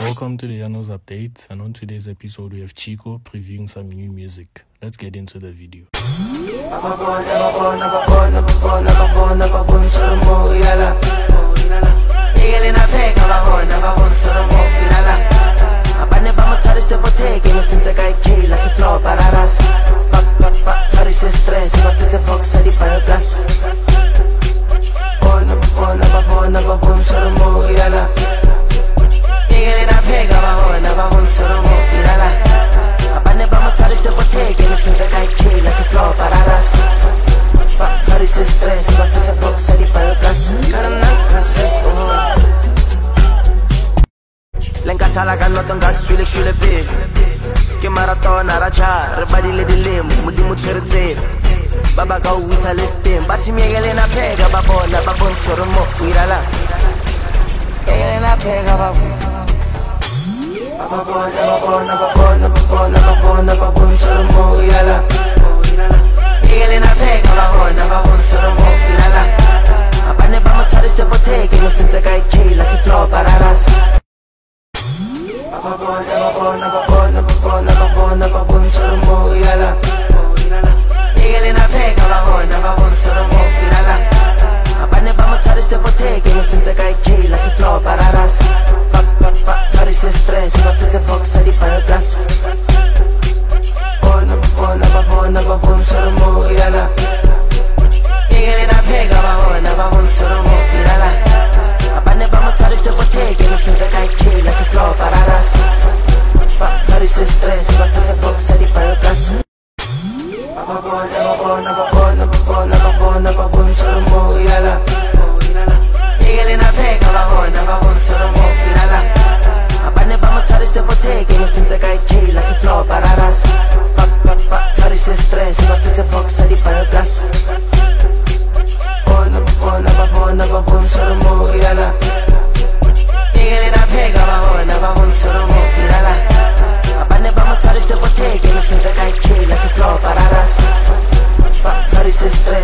Welcome to the Janos Update, and on today's episode we have Chico previewing some new music. Let's get into the video. Sala ka no tonga swile shule big ke marathon aracha re badile dilemo modimo tshweretse baba ka uisa lestem ba tshimiele na phega ba bona ba bontshoro mo irala ele na phega ba bona ba bontshoro mo irala ele na phega ba bona ba bontshoro mo irala abane ba mo tshwariste boteke no sentse ka ikila se flow pararas This is